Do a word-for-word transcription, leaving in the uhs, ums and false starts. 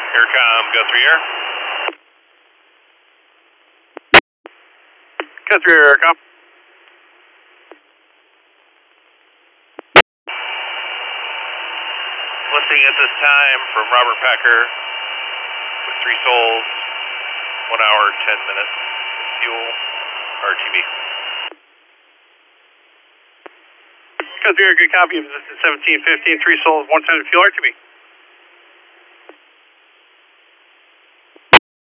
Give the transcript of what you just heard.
Aircom, go three air. Go three air, Aircom. Listing at this time from Robert Packer with three souls, one hour, ten minutes, fuel, R T B. Go three air, good copy. This is seventeen fifteen, three souls, one ten fuel, R T B.